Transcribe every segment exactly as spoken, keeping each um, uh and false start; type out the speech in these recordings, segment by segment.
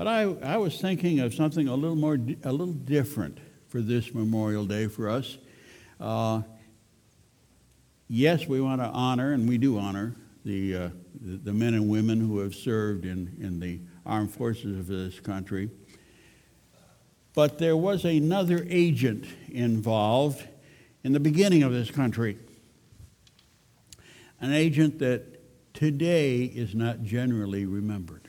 But I, I was thinking of something a little more, a little different for this Memorial Day for us. Uh, yes, we want to honor, and we do honor, the, uh, the, the men and women who have served in, in the armed forces of this country. But there was another agent involved in the beginning of this country. An agent that today is not generally remembered.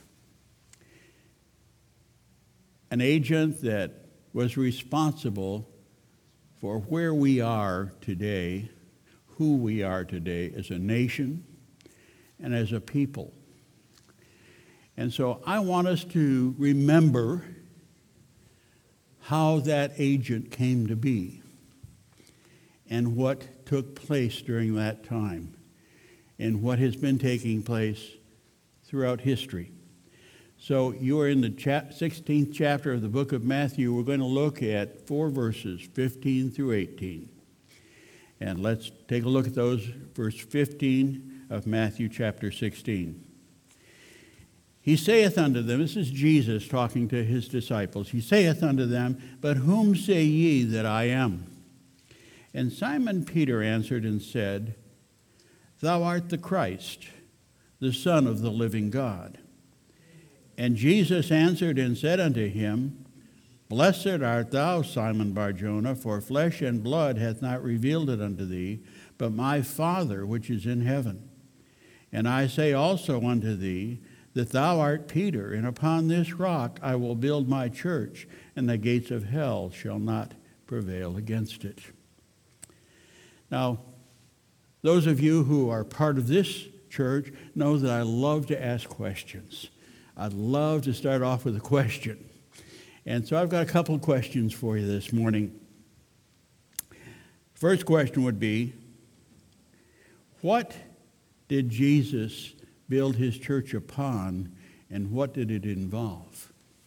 An agent that was responsible for where we are today, who we are today as a nation and as a people. And so I want us to remember how that agent came to be and what took place during that time and what has been taking place throughout history. So you are in the sixteenth chapter of the book of Matthew. We're going to look at four verses, fifteen through eighteen. And let's take a look at those, verse fifteen of Matthew chapter sixteen. He saith unto them, this is Jesus talking to his disciples, he saith unto them, but whom say ye that I am? And Simon Peter answered and said, Thou art the Christ, the Son of the living God. And Jesus answered and said unto him, Blessed art thou, Simon Bar-Jonah, for flesh and blood hath not revealed it unto thee, but my Father which is in heaven. And I say also unto thee, that thou art Peter, and upon this rock I will build my church, and the gates of hell shall not prevail against it. Now, those of you who are part of this church know that I love to ask questions. I'd love to start off with a question. And so I've got a couple of questions for you this morning. First question would be, what did Jesus build his church upon, and what did it involve?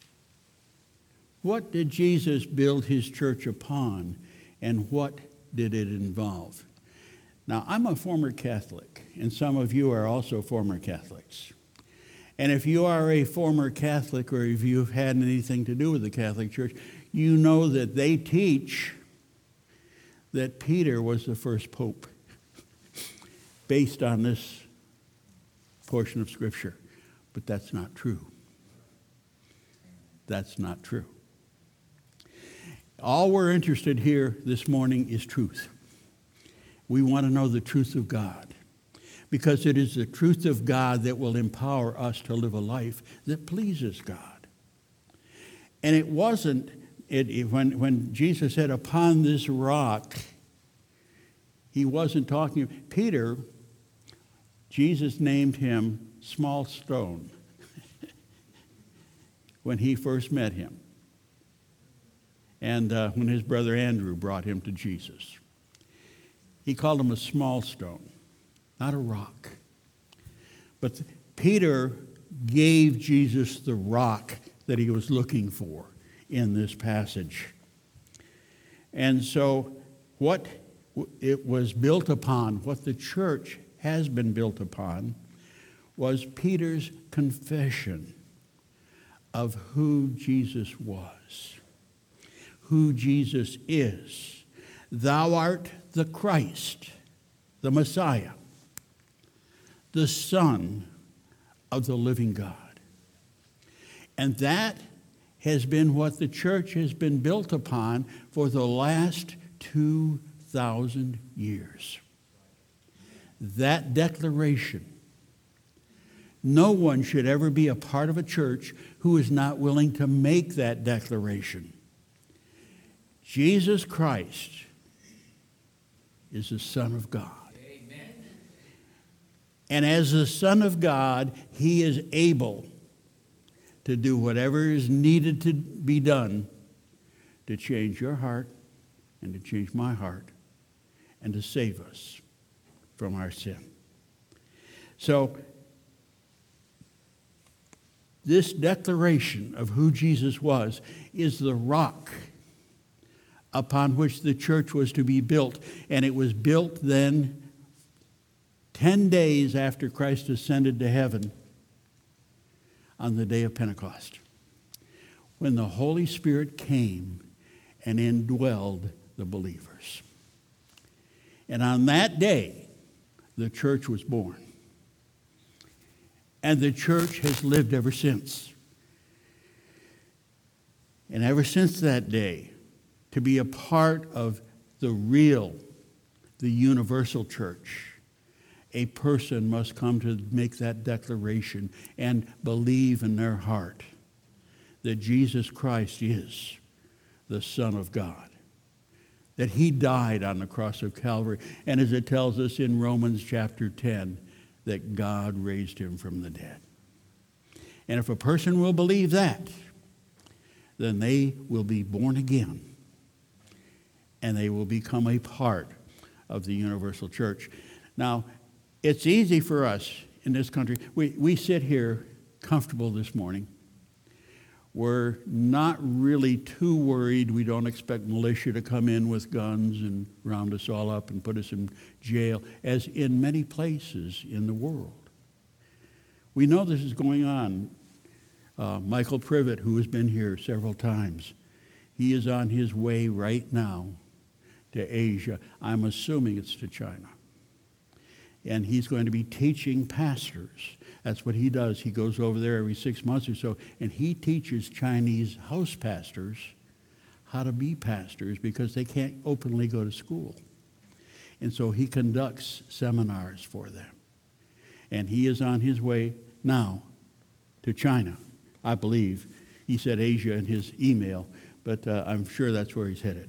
What did Jesus build his church upon, and what did it involve? Now, I'm a former Catholic, and some of you are also former Catholics. And if you are a former Catholic, or if you've had anything to do with the Catholic Church, you know that they teach that Peter was the first pope, based on this portion of Scripture. But that's not true. That's not true. All we're interested here this morning is truth. We want to know the truth of God, because it is the truth of God that will empower us to live a life that pleases God. And it wasn't, it, it, when, when Jesus said, upon this rock, he wasn't talking, Peter, Jesus named him Small Stone when he first met him, and uh, when his brother Andrew brought him to Jesus. He called him a small stone, not a rock. But Peter gave Jesus the rock that he was looking for in this passage. And so what it was built upon, what the church has been built upon, was Peter's confession of who Jesus was, who Jesus is. Thou art the Christ, the Messiah, the Son of the living God. And that has been what the church has been built upon for the last two thousand years. That declaration. No one should ever be a part of a church who is not willing to make that declaration. Jesus Christ is the Son of God. Amen. And as the Son of God, he is able to do whatever is needed to be done to change your heart and to change my heart and to save us from our sin. So, this declaration of who Jesus was is the rock upon which the church was to be built. And it was built then ten days after Christ ascended to heaven on the day of Pentecost. when the Holy Spirit came and indwelled the believers. And on that day, the church was born. And the church has lived ever since. And ever since that day, to be a part of the real, the universal church, a person must come to make that declaration and believe in their heart that Jesus Christ is the Son of God, that he died on the cross of Calvary, and as it tells us in Romans chapter ten, that God raised him from the dead. And if a person will believe that, then they will be born again, and they will become a part of the universal church. Now, it's easy for us in this country. We, we sit here comfortable this morning. We're not really too worried. We don't expect militia to come in with guns and round us all up and put us in jail, as in many places in the world. We know this is going on. Uh, Michael Privet, who has been here several times, he is on his way right now to Asia. I'm assuming it's to China. And he's going to be teaching pastors. That's what he does. He goes over there every six months or so, and he teaches Chinese house pastors how to be pastors because they can't openly go to school. And so he conducts seminars for them. And he is on his way now to China, I believe. He said Asia in his email, but uh, I'm sure that's where he's headed.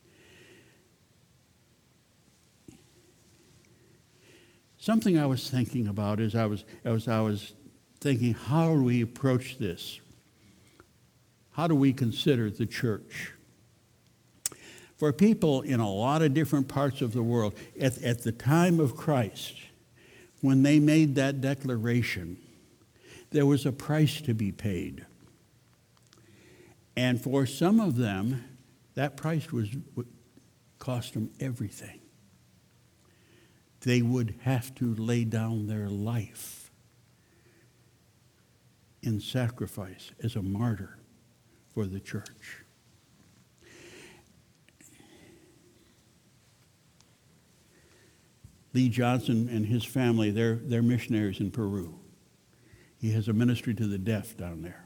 Something I was thinking about as I was, as I was thinking, how do we approach this? How do we consider the church? For people in a lot of different parts of the world, at, at the time of Christ, when they made that declaration, there was a price to be paid. And for some of them, that price was cost them everything. They would have to lay down their life in sacrifice as a martyr for the church. Lee Johnson and his family, they're, they're missionaries in Peru. He has a ministry to the deaf down there.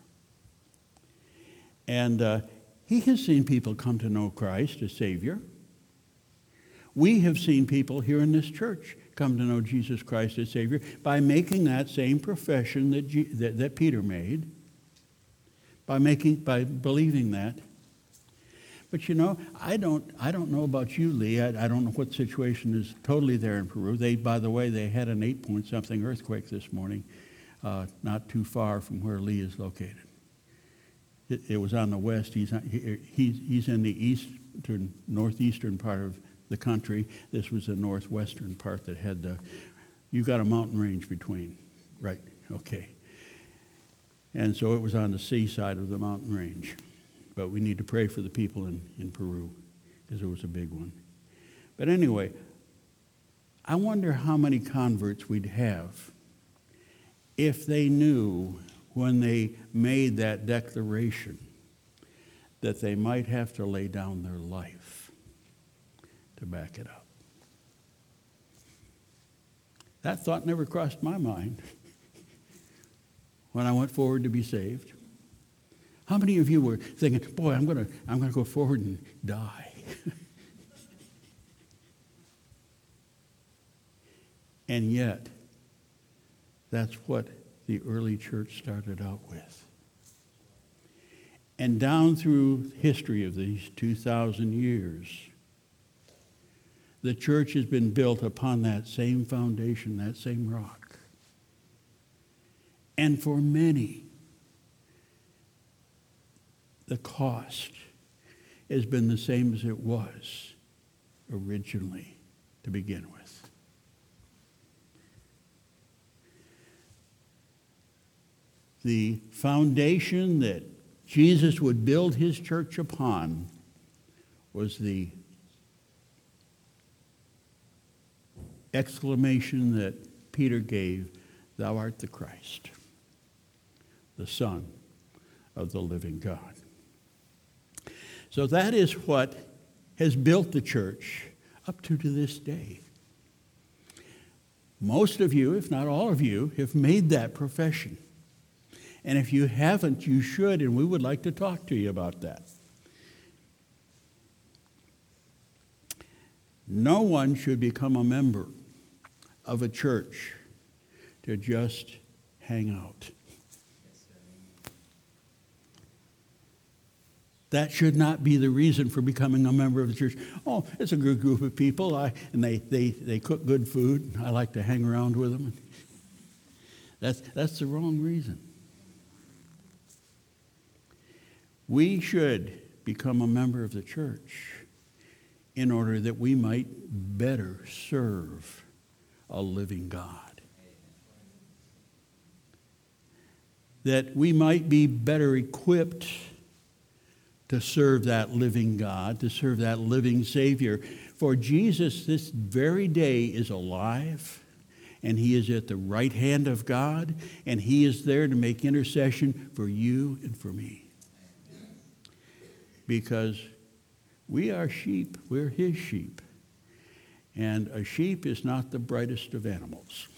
And uh, he has seen people come to know Christ as Savior. We have seen people here in this church come to know Jesus Christ as Savior by making that same profession that, G- that, that Peter made, by making, by believing that. But you know, I don't, I don't know about you, Lee. I, I don't know what situation is totally there in Peru. They, by the way, they had an eight-point-something earthquake this morning, uh, not too far from where Lee is located. It, it was on the west. He's, he, he's, he's in the eastern, northeastern part of the country. This was the northwestern part that had the, you got a mountain range between, right? Okay. And so it was on the seaside of the mountain range. But we need to pray for the people in, in Peru because it was a big one. But anyway, I wonder how many converts we'd have if they knew when they made that declaration that they might have to lay down their life to back it up. That thought never crossed my mind when I went forward to be saved. How many of you were thinking, boy, I'm going to I'm going to go forward and die? And yet, that's what the early church started out with. And down through history of these two thousand years, the church has been built upon that same foundation, that same rock. And for many, the cost has been the same as it was originally to begin with. The foundation that Jesus would build his church upon was the exclamation that Peter gave, "Thou art the Christ, the Son of the living God." So that is what has built the church up to, to this day. Most of you, if not all of you, have made that profession. And if you haven't, you should, and we would like to talk to you about that. No one should become a member of a church to just hang out. That should not be the reason for becoming a member of the church. Oh, it's a good group of people, I, and they, they, they cook good food. I like to hang around with them. That's, that's the wrong reason. We should become a member of the church in order that we might better serve a living God. That we might be better equipped to serve that living God, to serve that living Savior. For Jesus this very day is alive, and he is at the right hand of God, and he is there to make intercession for you and for me. Because we are sheep, we're his sheep. And a sheep is not the brightest of animals.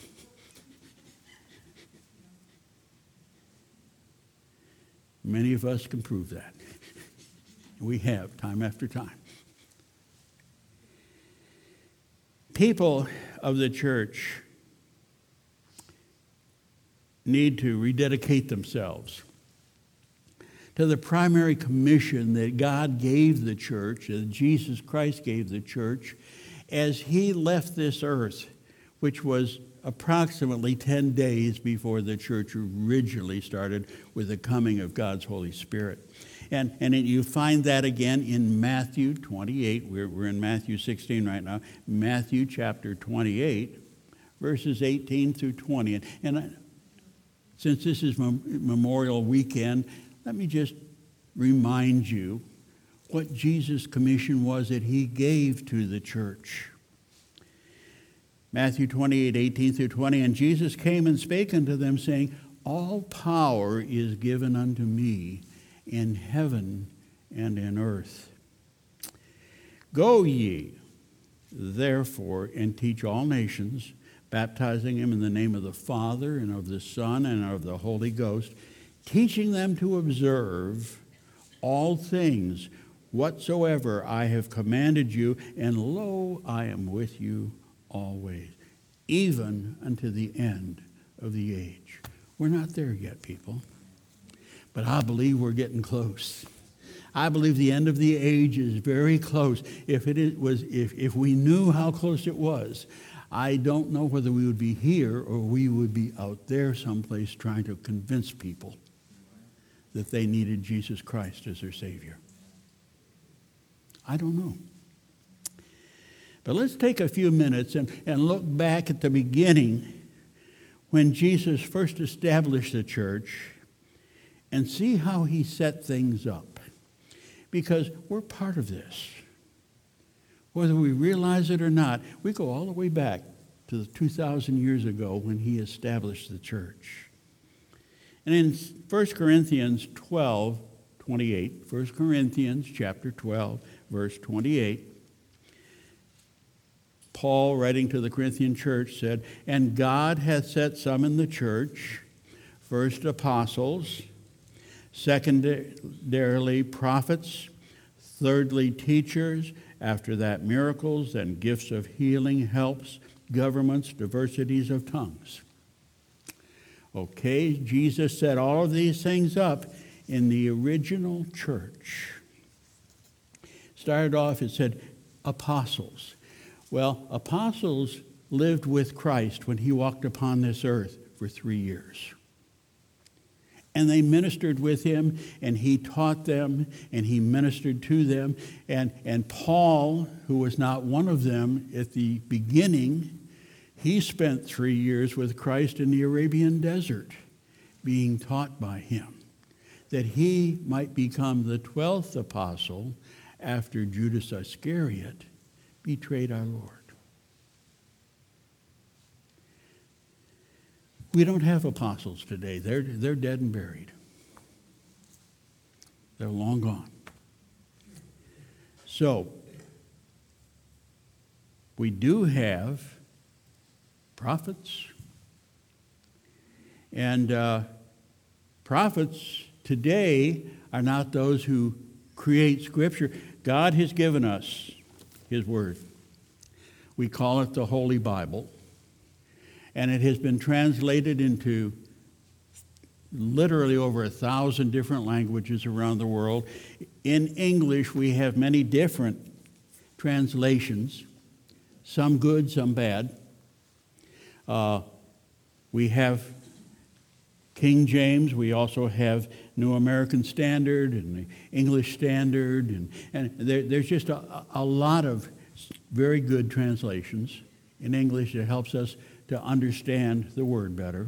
Many of us can prove that. We have, time after time. People of the church need to rededicate themselves to the primary commission that God gave the church, that Jesus Christ gave the church, as he left this earth, which was approximately ten days before the church originally started with the coming of God's Holy Spirit. And, and you find that again in Matthew twenty-eight. We're, we're in Matthew sixteen right now. Matthew chapter twenty-eight, verses eighteen through twenty. And, and I, since this is Memorial Weekend, let me just remind you what Jesus' commission was that he gave to the church. Matthew twenty-eight, eighteen through twenty. And Jesus came and spake unto them, saying, All power is given unto me in heaven and in earth. Go ye, therefore, and teach all nations, baptizing them in the name of the Father and of the Son and of the Holy Ghost, teaching them to observe all things whatsoever I have commanded you, and lo, I am with you always, even unto the end of the age. We're not there yet, people. But I believe we're getting close. I believe the end of the age is very close. If it is, was, if, if we knew how close it was, I don't know whether we would be here or we would be out there someplace trying to convince people that they needed Jesus Christ as their Savior. I don't know. But let's take a few minutes and, and look back at the beginning when Jesus first established the church and see how he set things up. Because we're part of this. Whether we realize it or not, we go all the way back to the two thousand years ago when he established the church. And in First Corinthians twelve, twenty-eight, First Corinthians chapter twelve, verse twenty-eight, Paul, writing to the Corinthian church, said, And God hath set some in the church, first apostles, secondarily prophets, thirdly teachers, after that miracles, then gifts of healing, helps, governments, diversities of tongues. Okay, Jesus set all of these things up in the original church. Started off, it said apostles. Well, apostles lived with Christ when he walked upon this earth for three years. And they ministered with him, and he taught them, and he ministered to them. And, and Paul, who was not one of them at the beginning, he spent three years with Christ in the Arabian desert, being taught by him, that he might become the twelfth apostle after Judas Iscariot betrayed our Lord. We don't have apostles today. They're, they're dead and buried. They're long gone. So, we do have prophets. And uh, prophets today are not those who create Scripture. God has given us His Word. We call it the Holy Bible. And it has been translated into literally over a thousand different languages around the world. In English, we have many different translations, some good, some bad. Uh, we have King James. We also have New American Standard and the English Standard. And, and there, there's just a, a lot of very good translations in English that helps us to understand the Word better.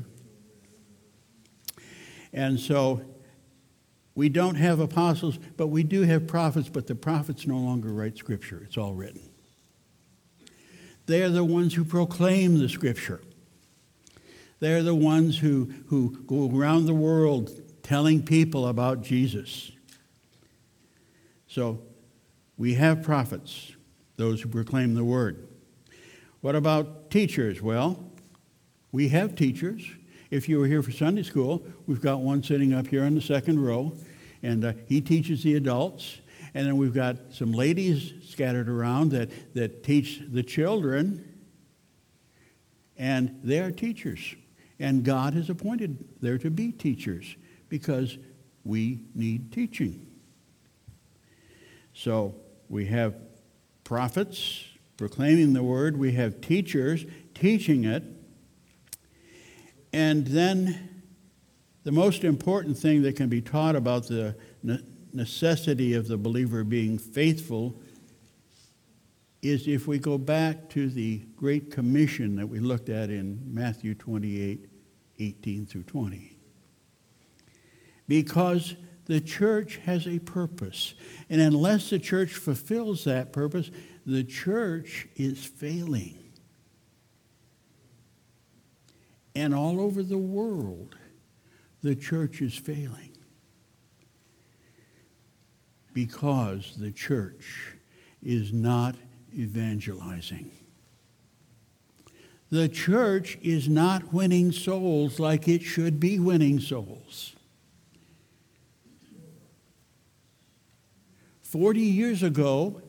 And so we don't have apostles, but we do have prophets, but the prophets no longer write Scripture. It's all written. They are the ones who proclaim the Scripture. They're the ones who, who go around the world telling people about Jesus. So we have prophets, those who proclaim the Word. What about teachers? Well, we have teachers. If you were here for Sunday school, we've got one sitting up here in the second row, and uh, he teaches the adults. And then we've got some ladies scattered around that, that teach the children, and they are teachers. And God has appointed there to be teachers because we need teaching. So we have prophets proclaiming the Word. We have teachers teaching it. And then the most important thing that can be taught about the necessity of the believer being faithful is if we go back to the Great Commission that we looked at in Matthew twenty-eight, eighteen through twenty. Because the church has a purpose. And unless the church fulfills that purpose, the church is failing. And all over the world, the church is failing. Because the church is not evangelizing. The church is not winning souls like it should be winning souls. Forty years ago,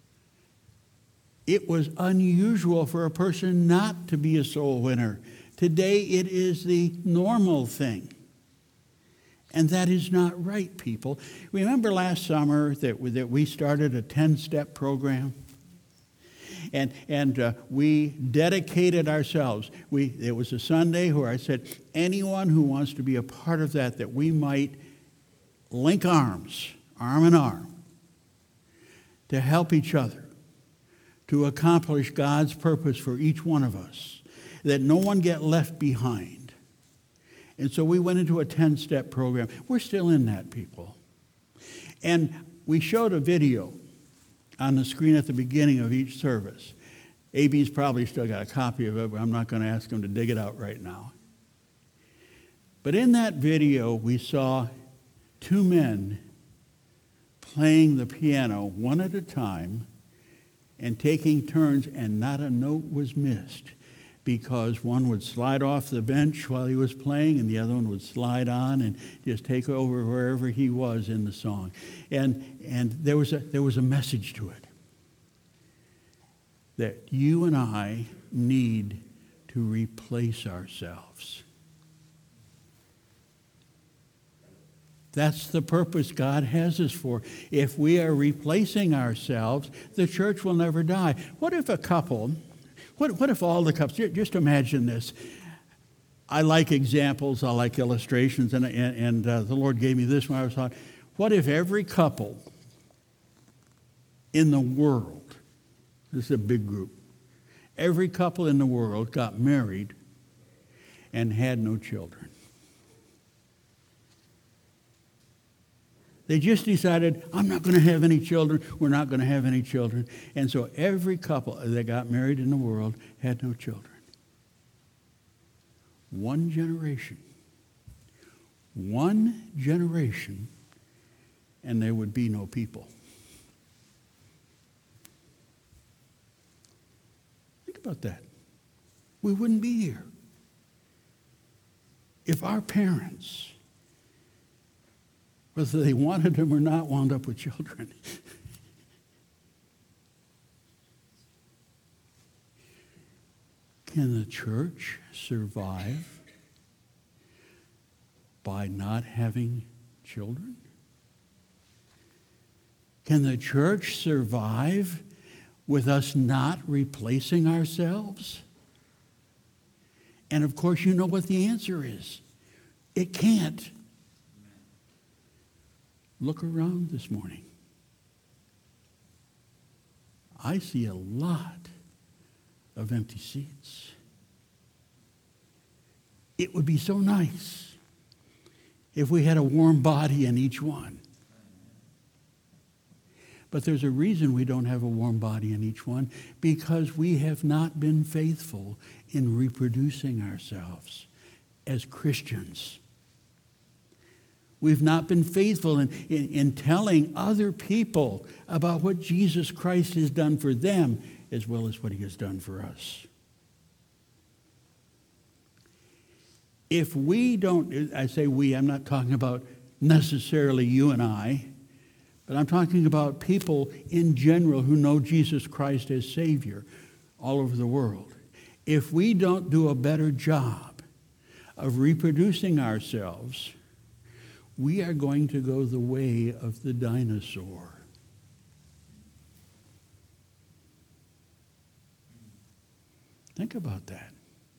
it was unusual for a person not to be a soul winner. Today, it is the normal thing. And that is not right, people. Remember last summer that we, that we started a ten-step program? And, and uh, we dedicated ourselves. We, it was a Sunday where I said, anyone who wants to be a part of that, that we might link arms, arm in arm, to help each other, to accomplish God's purpose for each one of us, that no one get left behind. And so we went into a ten-step program. We're still in that, people. And we showed a video on the screen at the beginning of each service. A B's probably still got a copy of it, but I'm not going to ask him to dig it out right now. But in that video, we saw two men playing the piano one at a time and taking turns, and not a note was missed, because one would slide off the bench while he was playing, and the other one would slide on and just take over wherever he was in the song. And and there was a there was a message to it, that you and I need to replace ourselves. That's the purpose God has us for. If we are replacing ourselves, the church will never die. What if a couple... What, what if all the couples, just imagine this. I like examples, I like illustrations, and, and, and uh, the Lord gave me this when I was taught. What if every couple in the world, this is a big group, every couple in the world got married and had no children? They just decided, I'm not going to have any children. We're not going to have any children. And so every couple that got married in the world had no children. One generation. One generation, and there would be no people. about that. We wouldn't be here. If our parents, whether they wanted them or not, wound up with children. Can the church survive by not having children? Can the church survive with us not replacing ourselves? And of course, you know what the answer is. It can't. Look around this morning. I see a lot of empty seats. It would be so nice if we had a warm body in each one. But there's a reason we don't have a warm body in each one, because we have not been faithful in reproducing ourselves as Christians. We've not been faithful in, in, in telling other people about what Jesus Christ has done for them as well as what he has done for us. If we don't, I say we, I'm not talking about necessarily you and I, but I'm talking about people in general who know Jesus Christ as Savior all over the world. If we don't do a better job of reproducing ourselves, we are going to go the way of the dinosaur. Think about that.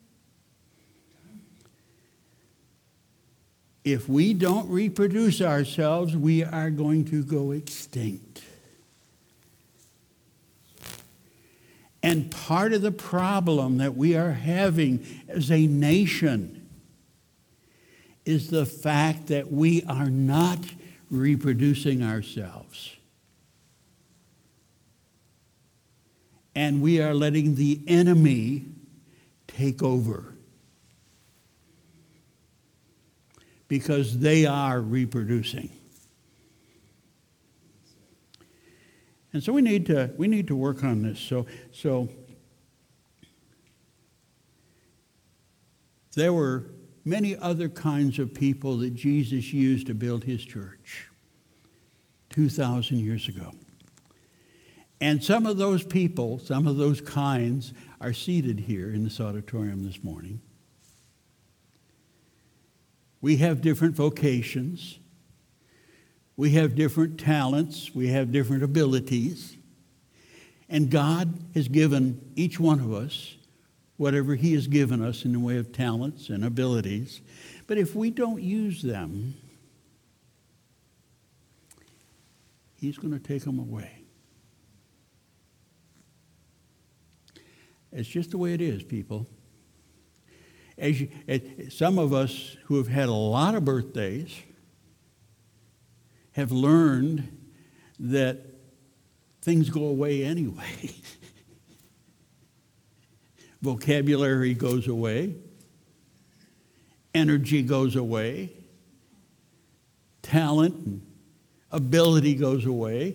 If we don't reproduce ourselves, we are going to go extinct. And part of the problem that we are having as a nation is the fact that we are not reproducing ourselves. And we are letting the enemy take over. Because they are reproducing. And so we need to we need to work on this. So so there were many other kinds of people that Jesus used to build his church two thousand years ago. And some of those people, some of those kinds, are seated here in this auditorium this morning. We have different vocations. We have different talents. We have different abilities. And God has given each one of us whatever he has given us in the way of talents and abilities. But if we don't use them, he's going to take them away. It's just the way it is, people. As you, some of us who have had a lot of birthdays have learned that things go away anyway. Vocabulary goes away. Energy goes away. Talent and ability goes away.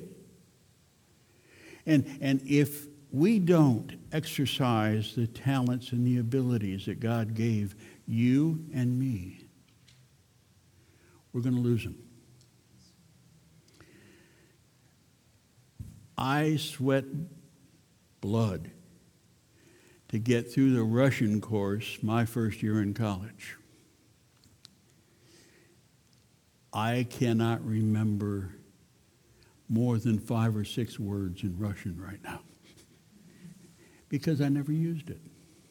And, and if we don't exercise the talents and the abilities that God gave you and me, we're going to lose them. I sweat blood to get through the Russian course my first year in college. I cannot remember more than five or six words in Russian right now, because I never used it.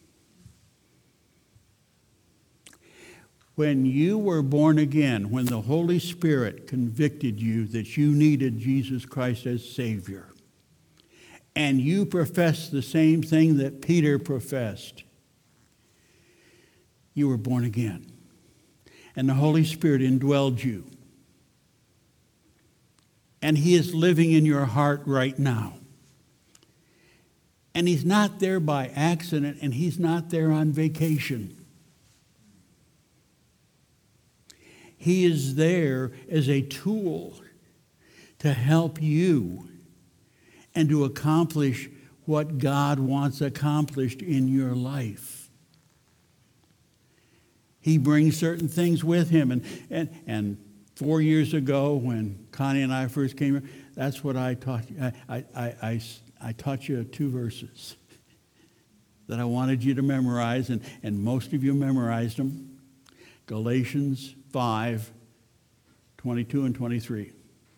When you were born again, when the Holy Spirit convicted you that you needed Jesus Christ as Savior, and you professed the same thing that Peter professed, you were born again. And the Holy Spirit indwelled you. And he is living in your heart right now. And he's not there by accident, and he's not there on vacation. He is there as a tool to help you and to accomplish what God wants accomplished in your life. He brings certain things with him. And, and, and four years ago when Connie and I first came here, that's what I taught you. I, I, I, I, I taught you two verses that I wanted you to memorize, and, and most of you memorized them. Galatians five, twenty-two and twenty-three.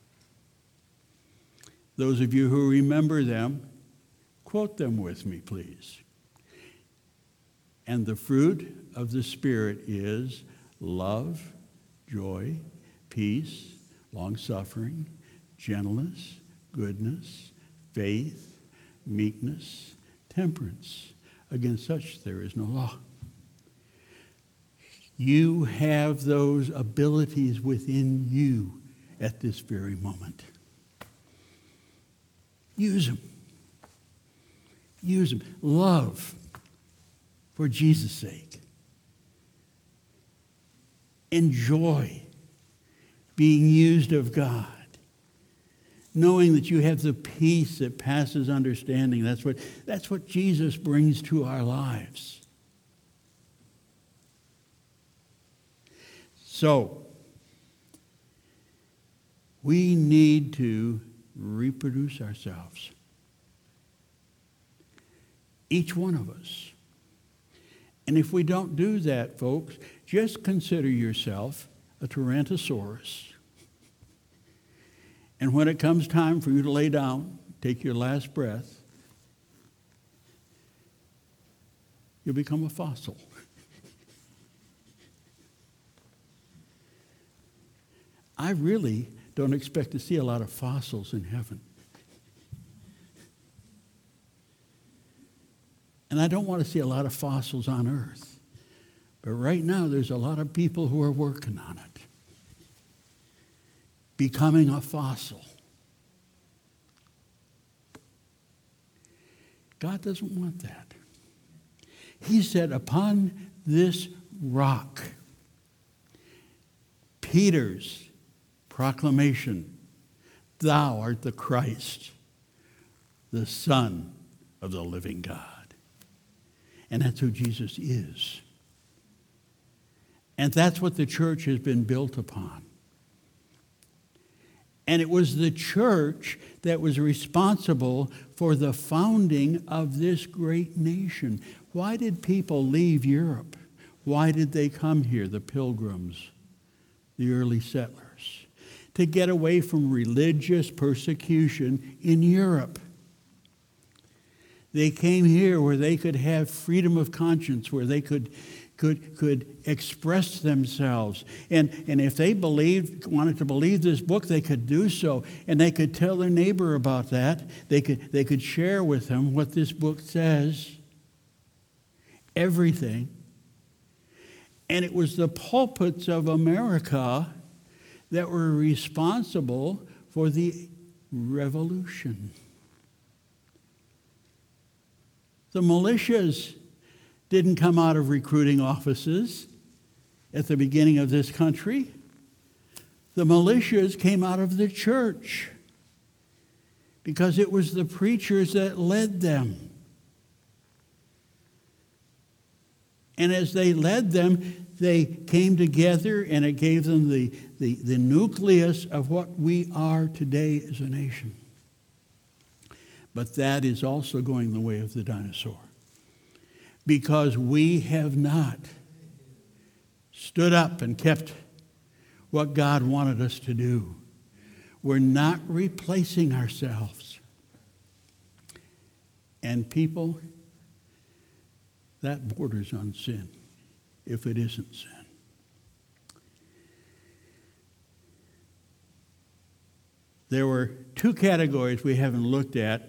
Those of you who remember them, quote them with me, please. And the fruit of the Spirit is love, joy, peace, long-suffering, gentleness, goodness, faith, meekness, temperance. Against such there is no law. You have those abilities within you at this very moment. Use them. Use them. Love for Jesus' sake. Enjoy being used of God. Knowing that you have the peace that passes understanding. That's what, that's what Jesus brings to our lives. So, we need to reproduce ourselves. Each one of us. And if we don't do that, folks, just consider yourself a Tyrannosaurus. And when it comes time for you to lay down, take your last breath, you'll become a fossil. I really don't expect to see a lot of fossils in heaven. And I don't want to see a lot of fossils on earth. But right now, there's a lot of people who are working on it. Becoming a fossil. God doesn't want that. He said, upon this rock, Peter's proclamation, thou art the Christ, the Son of the living God. And that's who Jesus is. And that's what the church has been built upon. And it was the church that was responsible for the founding of this great nation. Why did people leave Europe? Why did they come here, the pilgrims, the early settlers? To get away from religious persecution in Europe. They came here where they could have freedom of conscience, where they could could could express themselves. And, and if they believed, wanted to believe this book, they could do so. And they could tell their neighbor about that. They could, they could share with them what this book says. Everything. And it was the pulpits of America that were responsible for the revolution. The militias didn't come out of recruiting offices at the beginning of this country. The militias came out of the church because it was the preachers that led them. And as they led them, they came together, and it gave them the, the, the nucleus of what we are today as a nation. But that is also going the way of the dinosaur. Because we have not stood up and kept what God wanted us to do. We're not replacing ourselves. And people, that borders on sin, if it isn't sin. There were two categories we haven't looked at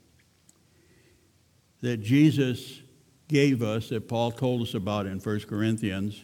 that Jesus gave us, that Paul told us about in First Corinthians.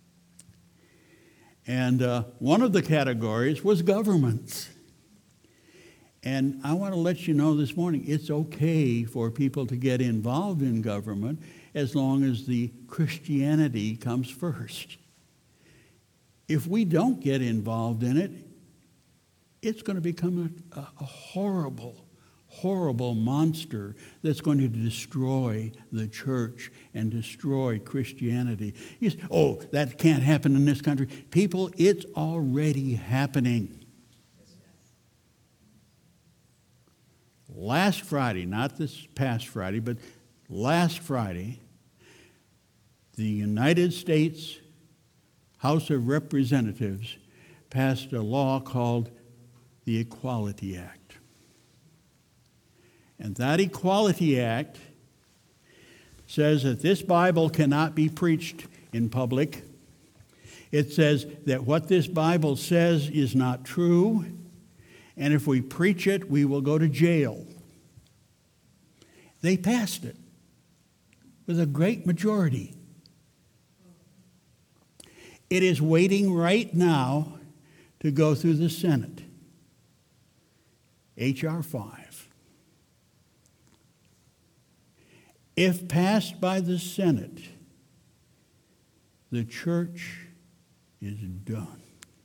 And uh, one of the categories was governments. And I want to let you know this morning, it's okay for people to get involved in government as long as the Christianity comes first. If we don't get involved in it, it's going to become a, a horrible, horrible monster that's going to destroy the church and destroy Christianity. You say, oh, that can't happen in this country. People, it's already happening. Last Friday, not this past Friday, but last Friday, the United States House of Representatives passed a law called the Equality Act. And that Equality Act says that this Bible cannot be preached in public. It says that what this Bible says is not true, and if we preach it, we will go to jail. They passed it with a great majority. It is waiting right now to go through the Senate. H R five. If passed by the Senate, the church is done.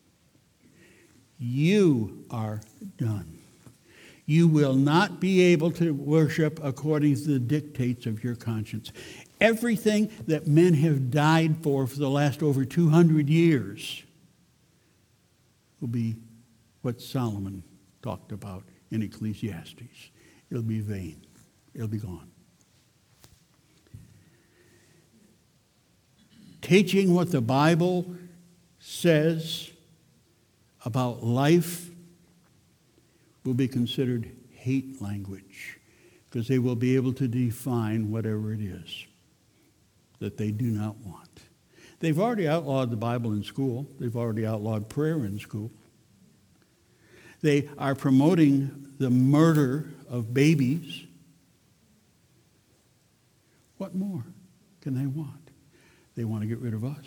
You are done. You will not be able to worship according to the dictates of your conscience. Everything that men have died for for the last over two hundred years will be what Solomon talked about in Ecclesiastes. It'll be vain. It'll be gone. Teaching what the Bible says about life will be considered hate language, because they will be able to define whatever it is that they do not want. They've already outlawed the Bible in school. They've already outlawed prayer in school. They are promoting the murder of babies. What more can they want? They want to get rid of us.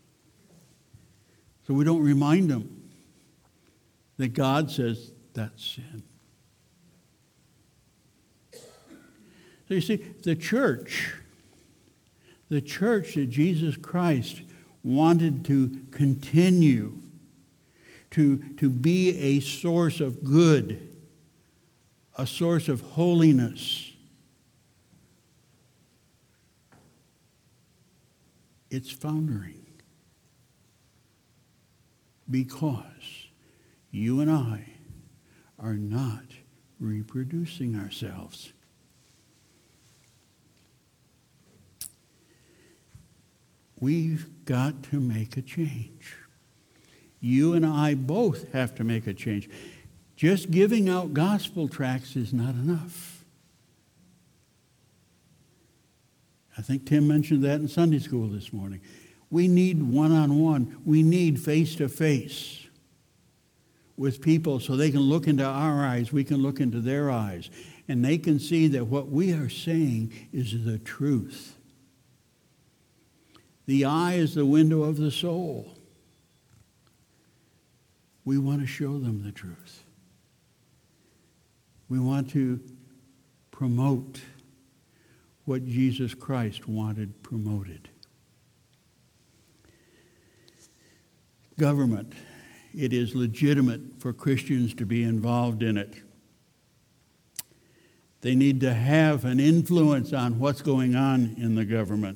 So we don't remind them that God says that's sin. So you see, the church, the church that Jesus Christ wanted to continue to, to be a source of good, a source of holiness, it's foundering because you and I are not reproducing ourselves. We've got to make a change. You and I both have to make a change. Just giving out gospel tracts is not enough. I think Tim mentioned that in Sunday school this morning. We need one-on-one. We need face-to-face with people so they can look into our eyes, we can look into their eyes, and they can see that what we are saying is the truth. The eye is the window of the soul. We want to show them the truth. We want to promote what Jesus Christ wanted promoted. Government. It is legitimate for Christians to be involved in it. They need to have an influence on what's going on in the government.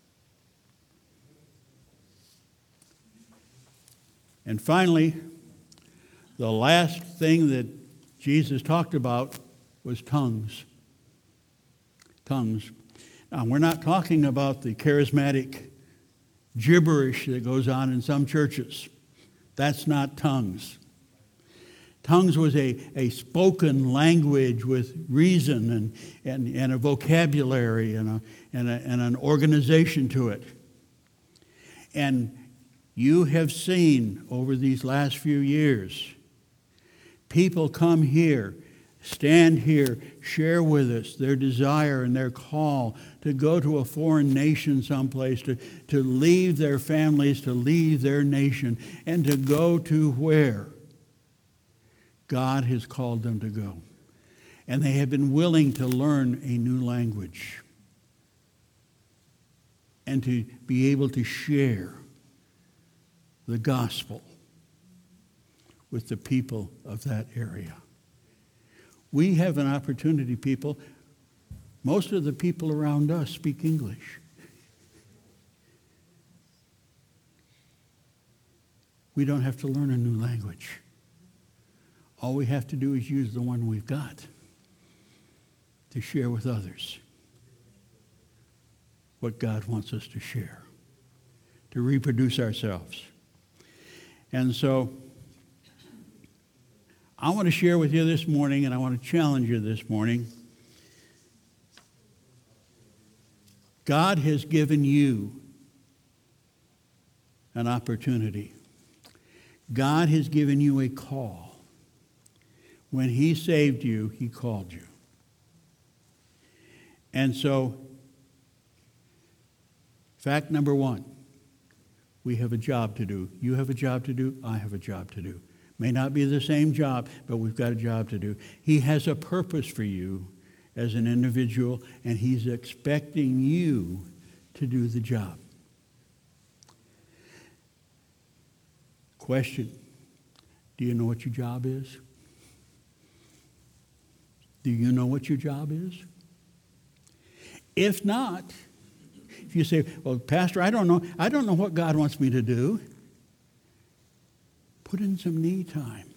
And finally, the last thing that Jesus talked about was tongues. Tongues. Now, we're not talking about the charismatic gibberish that goes on in some churches. That's not tongues. Tongues was a, a spoken language with reason and, and, and a vocabulary and, a, and, a, and an organization to it. And you have seen over these last few years, people come here, stand here, share with us their desire and their call to go to a foreign nation someplace, to, to leave their families, to leave their nation, and to go to where God has called them to go. And they have been willing to learn a new language and to be able to share the gospel with the people of that area. We have an opportunity, people. Most of the people around us speak English. We don't have to learn a new language. All we have to do is use the one we've got to share with others what God wants us to share, to reproduce ourselves. And so I want to share with you this morning, and I want to challenge you this morning. God has given you an opportunity. God has given you a call. When he saved you, he called you. And so, fact number one, we have a job to do. You have a job to do. I have a job to do. May not be the same job, but we've got a job to do. He has a purpose for you as an individual, and he's expecting you to do the job. Question, do you know what your job is? Do you know what your job is? If not, if you say, well, Pastor, I don't know, I don't know what God wants me to do, put in some knee time.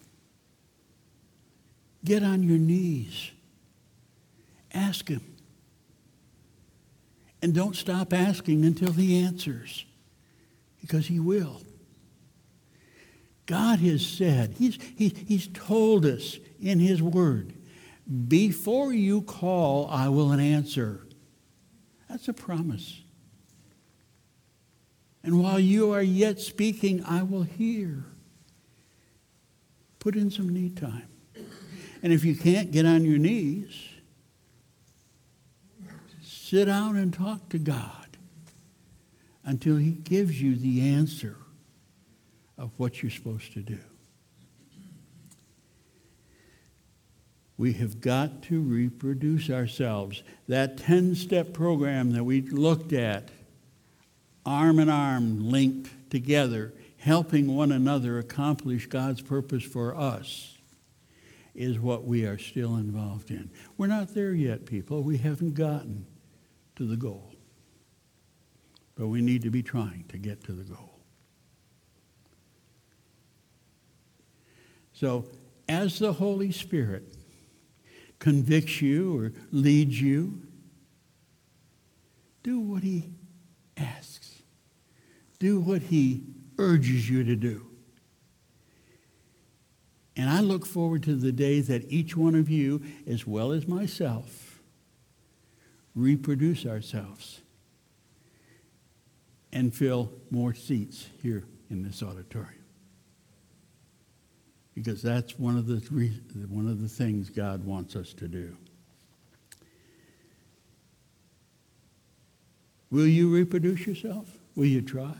Get on your knees. Ask him. And don't stop asking until he answers, because he will. God has said, he's, he, he's told us in his word, before you call, I will answer. That's a promise. And while you are yet speaking, I will hear. Put in some knee time. And if you can't get on your knees, sit down and talk to God until he gives you the answer of what you're supposed to do. We have got to reproduce ourselves. That ten-step program that we looked at, arm in arm, linked together, helping one another accomplish God's purpose for us, is what we are still involved in. We're not there yet, people. We haven't gotten to the goal. But we need to be trying to get to the goal. So, as the Holy Spirit convicts you or leads you, do what he asks. Do what he urges you to do. And I look forward to the day that each one of you, as well as myself, reproduce ourselves and fill more seats here in this auditorium. Because that's one of the three, one of the things God wants us to do. Will you reproduce yourself? Will you try?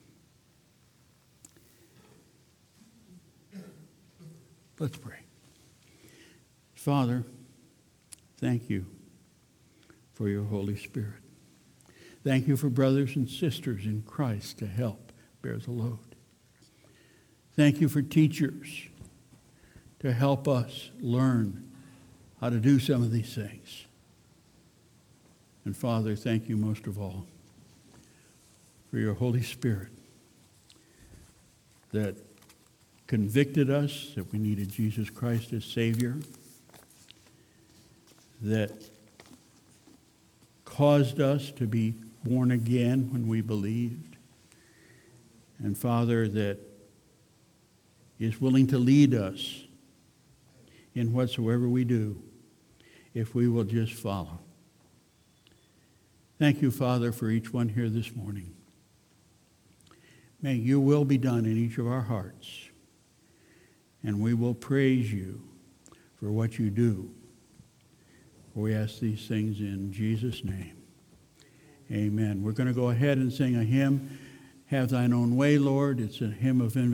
Let's pray. Father, thank you for your Holy Spirit. Thank you for brothers and sisters in Christ to help bear the load. Thank you for teachers to help us learn how to do some of these things. And Father, thank you most of all for your Holy Spirit that convicted us that we needed Jesus Christ as Savior, that caused us to be born again when we believed, and Father, that is willing to lead us in whatsoever we do if we will just follow. Thank you, Father, for each one here this morning. May your will be done in each of our hearts, and we will praise you for what you do. For we ask these things in Jesus' name. Amen. We're going to go ahead and sing a hymn, Have Thine Own Way, Lord. It's a hymn of invitation.